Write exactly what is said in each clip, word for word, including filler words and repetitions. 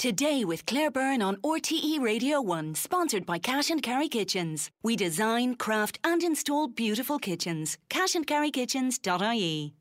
Today with Claire Byrne on R T E Radio one, sponsored by Cash and Carry Kitchens. We design, craft and install beautiful kitchens. cash and carry kitchens dot I E.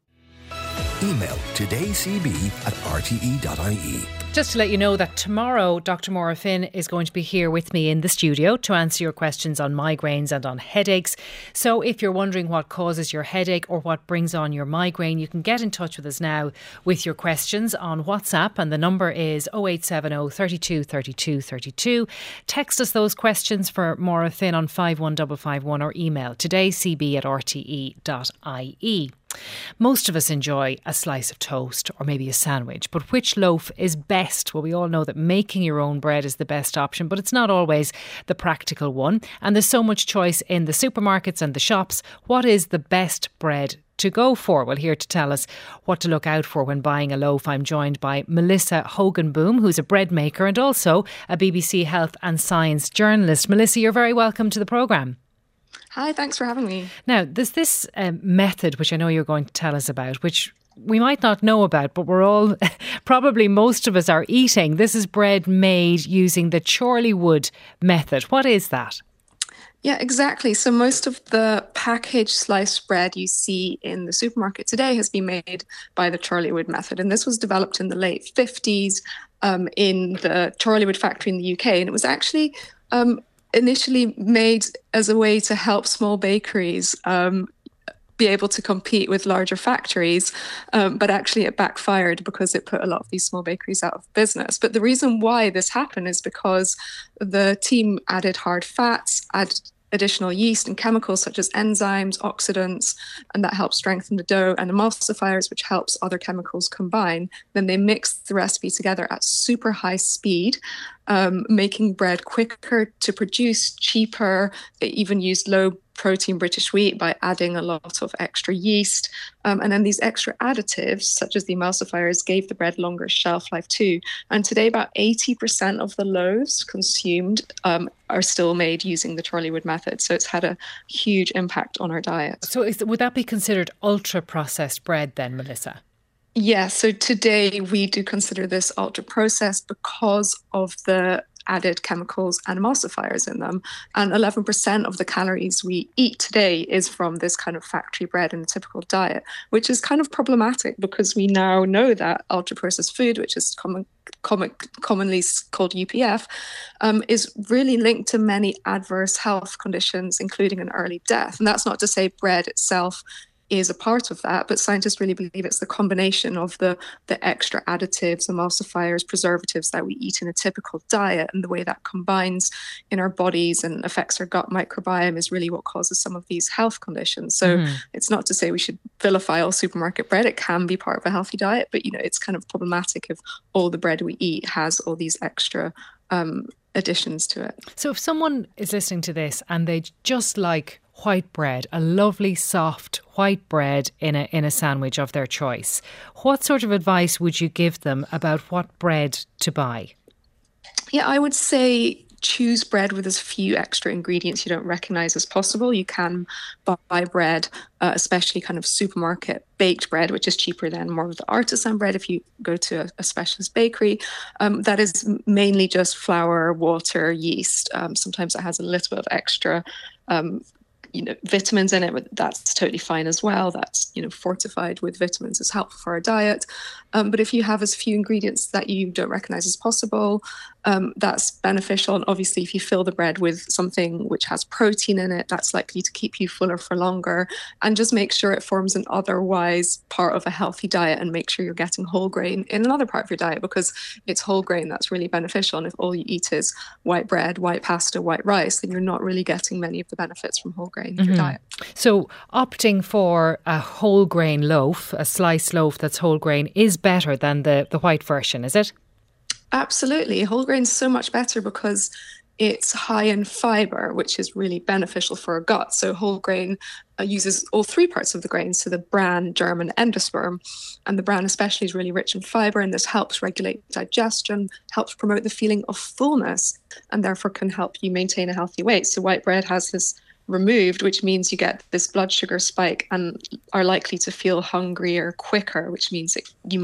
Email todaycb at r t e dot i e. Just to let you know that tomorrow Doctor Maura Finn is going to be here with me in the studio to answer your questions on migraines and on headaches. So if you're wondering what causes your headache or what brings on your migraine, you can get in touch with us now with your questions on WhatsApp, and the number is oh eight seven oh, thirty-two, thirty-two, thirty-two. Text us those questions for Maura Finn on five one five five one or email todaycb at r t e dot i e. Most of us enjoy a slice of toast or maybe a sandwich, but which loaf is best? Well, we all know that making your own bread is the best option, but it's not always the practical one. And there's so much choice in the supermarkets and the shops. What is the best bread to go for? Well, here to tell us what to look out for when buying a loaf, I'm joined by Melissa Hogan-Boom, who's a bread maker and also a B B C Health and Science journalist. Melissa, you're very welcome to the programme. Hi, thanks for having me. Now, there's this um, method, which I know you're going to tell us about, which we might not know about, but we're all, probably most of us are eating. This is bread made using the Chorleywood method. What is that? Yeah, exactly. So most of the packaged sliced bread you see in the supermarket today has been made by the Chorleywood method. And this was developed in the late fifties um, in the Chorleywood factory in the U K. And it was actually Um, initially made as a way to help small bakeries um, be able to compete with larger factories, um, but actually it backfired because it put a lot of these small bakeries out of business. But the reason why this happened is because the team added hard fats, added additional yeast and chemicals such as enzymes, oxidants, and that helps strengthen the dough, and emulsifiers, which helps other chemicals combine. Then they mix the recipe together at super high speed, um, making bread quicker to produce, cheaper. They even used low protein British wheat by adding a lot of extra yeast. Um, and then these extra additives, such as the emulsifiers, gave the bread longer shelf life too. And today, about eighty percent of the loaves consumed um, are still made using the Chorleywood method. So it's had a huge impact on our diet. So is, would that be considered ultra-processed bread then, Melissa? Yeah, so today we do consider this ultra-processed because of the added chemicals and emulsifiers in them. And eleven percent of the calories we eat today is from this kind of factory bread in a typical diet, which is kind of problematic because we now know that ultra-processed food, which is common, common, commonly called U P F, um, is really linked to many adverse health conditions, including an early death. And that's not to say bread itself is a part of that, but scientists really believe it's the combination of the the extra additives, emulsifiers, preservatives that we eat in a typical diet, and the way that combines in our bodies and affects our gut microbiome is really what causes some of these health conditions. So mm. it's not to say we should vilify all supermarket bread. It can be part of a healthy diet, but you know, it's kind of problematic if all the bread we eat has all these extra um, additions to it. So if someone is listening to this and they just like white bread, a lovely soft white bread in a in a sandwich of their choice, what sort of advice would you give them about what bread to buy? Yeah, I would say choose bread with as few extra ingredients you don't recognise as possible. You can buy bread, uh, especially kind of supermarket baked bread, which is cheaper than more of the artisan bread if you go to a, a specialist bakery. Um, that is mainly just flour, water, yeast. Um, sometimes it has a little bit of extra um, you know, vitamins in it, but that's totally fine as well. That's, you know, fortified with vitamins is helpful for our diet. Um, but if you have as few ingredients that you don't recognize as possible, um, that's beneficial. And obviously, if you fill the bread with something which has protein in it, that's likely to keep you fuller for longer. And just make sure it forms an otherwise part of a healthy diet, and make sure you're getting whole grain in another part of your diet, because it's whole grain that's really beneficial. And if all you eat is white bread, white pasta, white rice, then you're not really getting many of the benefits from whole grain in mm-hmm. your diet. So opting for a whole grain loaf, a sliced loaf that's whole grain, is better than the, the white version, is it? Absolutely. Whole grain's so much better because it's high in fibre, which is really beneficial for our gut. So whole grain uh, uses all three parts of the grain, so the bran, germ and endosperm. And the bran especially is really rich in fibre, and this helps regulate digestion, helps promote the feeling of fullness, and therefore can help you maintain a healthy weight. So white bread has this removed, which means you get this blood sugar spike and are likely to feel hungrier quicker, which means that you might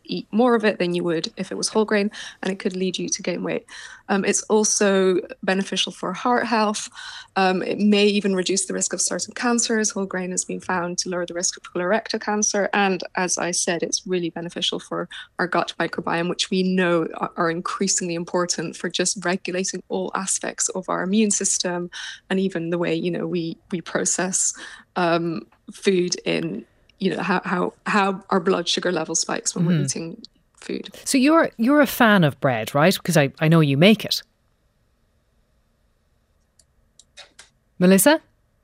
eat more of it than you would if it was whole grain, and it could lead you to gain weight. Um, it's also beneficial for heart health. Um, it may even reduce the risk of certain cancers. Whole grain has been found to lower the risk of colorectal cancer. And as I said, it's really beneficial for our gut microbiome, which we know are, are increasingly important for just regulating all aspects of our immune system, and even the way, you know, we, we process um, food in, you know, how, how, how our blood sugar level spikes when mm-hmm. we're eating food. So you're you're a fan of bread, right? Because I, I know you make it. Melissa?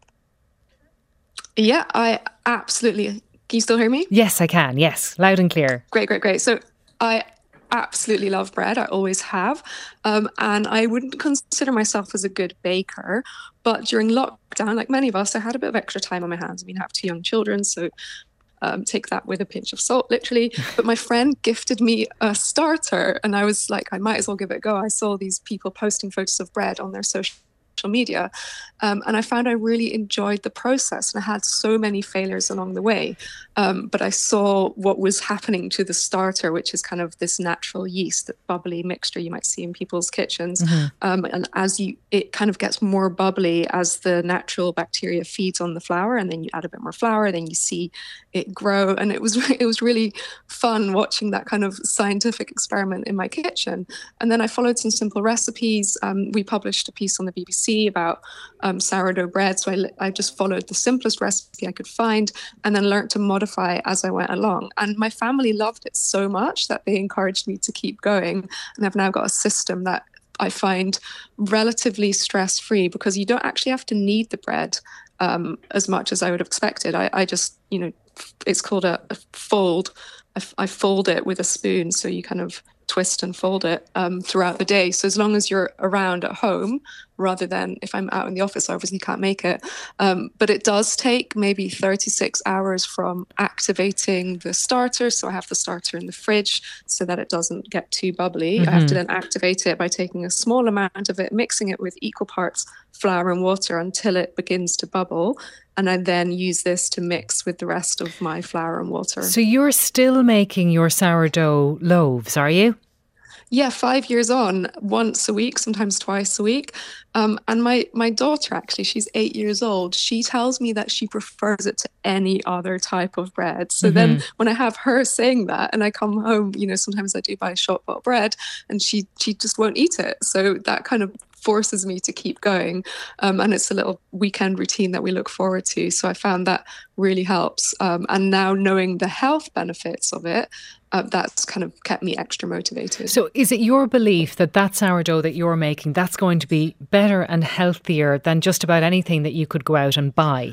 Yeah, I absolutely. Can you still hear me? Yes, I can. Yes, loud and clear. Great, great, great. So I absolutely love bread. I always have. Um, and I wouldn't consider myself as a good baker. But during lockdown, like many of us, I had a bit of extra time on my hands. I mean, I have two young children, so Um, take that with a pinch of salt, literally. But my friend gifted me a starter, and I was like, I might as well give it a go. I saw these people posting photos of bread on their social media, um, and I found I really enjoyed the process, and I had so many failures along the way. Um, but I saw what was happening to the starter, which is kind of this natural yeast, that bubbly mixture you might see in people's kitchens. Mm-hmm. Um, and as you, it kind of gets more bubbly as the natural bacteria feeds on the flour, and then you add a bit more flour, then you see it grow. And it was it was really fun watching that kind of scientific experiment in my kitchen. And then I followed some simple recipes. Um, we published a piece on the B B C about um, sourdough bread. So I, I just followed the simplest recipe I could find, and then learned to modify as I went along. And my family loved it so much that they encouraged me to keep going. And I've now got a system that I find relatively stress-free, because you don't actually have to knead the bread um, as much as I would have expected. I, I just, you know, it's called a, a fold. I, I fold it with a spoon, so you kind of twist and fold it um, throughout the day. So as long as you're around at home, rather than if I'm out in the office, I obviously can't make it. Um, but it does take maybe thirty-six hours from activating the starter. So I have the starter in the fridge so that it doesn't get too bubbly. Mm-hmm. I have to then activate it by taking a small amount of it, mixing it with equal parts flour and water until it begins to bubble. And I then use this to mix with the rest of my flour and water. So you're still making your sourdough loaves, are you? Yeah, five years on, once a week, sometimes twice a week. Um, and my, my daughter, actually, she's eight years old. She tells me that she prefers it to any other type of bread. So mm-hmm. then when I have her saying that and I come home, you know, sometimes I do buy shop bought bread, and she, she just won't eat it. So that kind of forces me to keep going. Um, and it's a little weekend routine that we look forward to. So I found that really helps. Um, and now knowing the health benefits of it, uh, that's kind of kept me extra motivated. So is it your belief that that sourdough that you're making, that's going to be better and healthier than just about anything that you could go out and buy?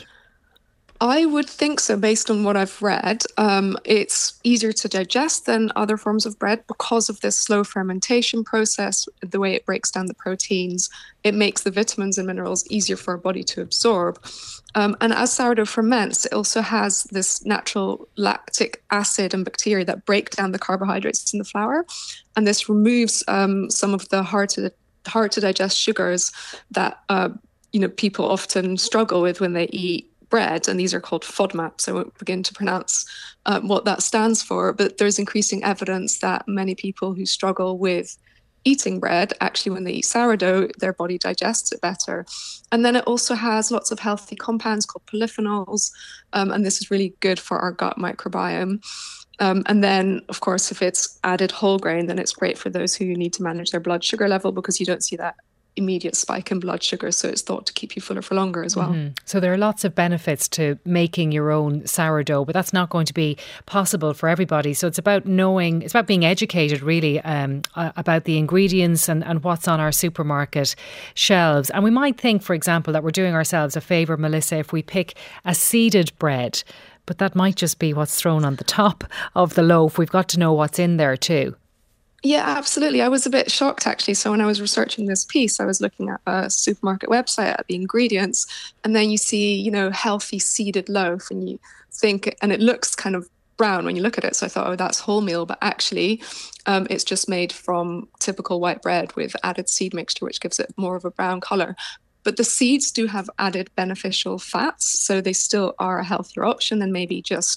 I would think so, based on what I've read. Um, it's easier to digest than other forms of bread because of this slow fermentation process, the way it breaks down the proteins. It makes the vitamins and minerals easier for our body to absorb. Um, and as sourdough ferments, it also has this natural lactic acid and bacteria that break down the carbohydrates in the flour. And this removes um, some of the hard to, hard to digest sugars that uh, you know people often struggle with when they eat bread, and these are called FODMAPs. I won't begin to pronounce uh, what that stands for, but there's increasing evidence that many people who struggle with eating bread, actually when they eat sourdough, their body digests it better. And then it also has lots of healthy compounds called polyphenols, um, and this is really good for our gut microbiome. Um, and then, of course, if it's added whole grain, then it's great for those who need to manage their blood sugar level, because you don't see that immediate spike in blood sugar, so it's thought to keep you fuller for longer as well. Mm-hmm. So there are lots of benefits to making your own sourdough, but that's not going to be possible for everybody. So it's about knowing, it's about being educated really um, about the ingredients and, and what's on our supermarket shelves. And we might think, for example, that we're doing ourselves a favour, Melissa, if we pick a seeded bread, but that might just be what's thrown on the top of the loaf. We've got to know what's in there too. Yeah, absolutely. I was a bit shocked, actually. So when I was researching this piece, I was looking at a supermarket website at the ingredients, and then you see, you know, healthy seeded loaf, and you think, and it looks kind of brown when you look at it. So I thought, oh, that's wholemeal. But actually, um, it's just made from typical white bread with added seed mixture, which gives it more of a brown colour. But the seeds do have added beneficial fats, so they still are a healthier option than maybe just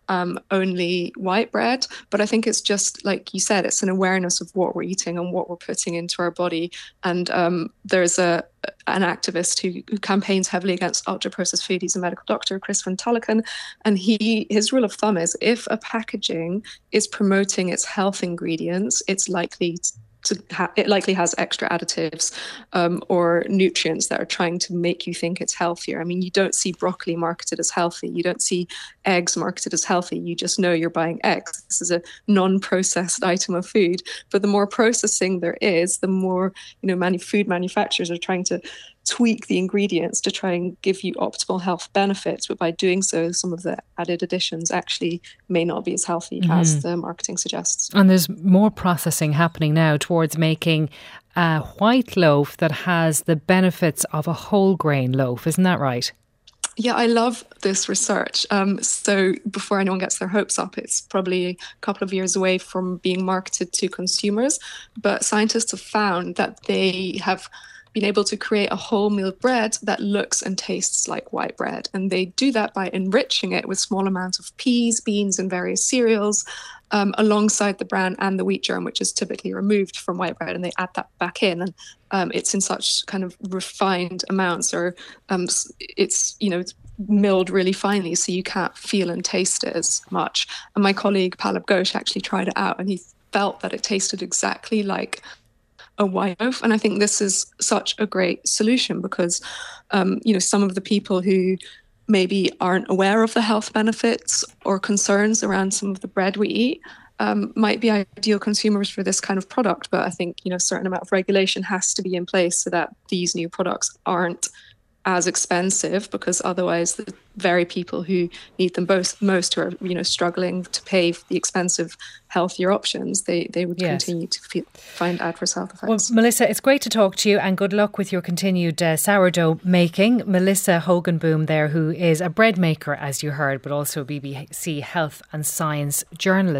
um, only white bread. But I think it's just, like you said, it's an awareness of what we're eating and what we're putting into our body. And um, there's a an activist who, who campaigns heavily against ultra-processed food. He's a medical doctor, Chris Van Tulleken, and he his rule of thumb is if a packaging is promoting its health ingredients, it's likely to ha- it likely has extra additives um, or nutrients that are trying to make you think it's healthier. I mean, you don't see broccoli marketed as healthy. You don't see eggs marketed as healthy. You just know you're buying eggs. This is a non-processed item of food. But the more processing there is, the more, you know, many food manufacturers are trying to tweak the ingredients to try and give you optimal health benefits. But by doing so, some of the added additions actually may not be as healthy mm. as the marketing suggests. And there's more processing happening now towards making a white loaf that has the benefits of a whole grain loaf. Isn't that right? Yeah, I love this research. Um, so before anyone gets their hopes up, it's probably a couple of years away from being marketed to consumers. But scientists have found that they have been able to create a wholemeal bread that looks and tastes like white bread. And they do that by enriching it with small amounts of peas, beans, and various cereals um, alongside the bran and the wheat germ, which is typically removed from white bread. And they add that back in. And um, it's in such kind of refined amounts, or um, it's, you know, it's milled really finely, so you can't feel and taste it as much. And my colleague Pallab Ghosh actually tried it out, and he felt that it tasted exactly like a white loaf. And I think this is such a great solution because, um, you know, some of the people who maybe aren't aware of the health benefits or concerns around some of the bread we eat um, might be ideal consumers for this kind of product. But I think, you know, a certain amount of regulation has to be in place so that these new products aren't as expensive, because otherwise the very people who need them both most, who are, you know, struggling to pay for the expensive healthier options, they they would yes. continue to feel, find adverse health effects. Well, Melissa, it's great to talk to you, and good luck with your continued uh, sourdough making. Melissa Hoganboom there, who is a bread maker, as you heard, but also a B B C Health and Science journalist.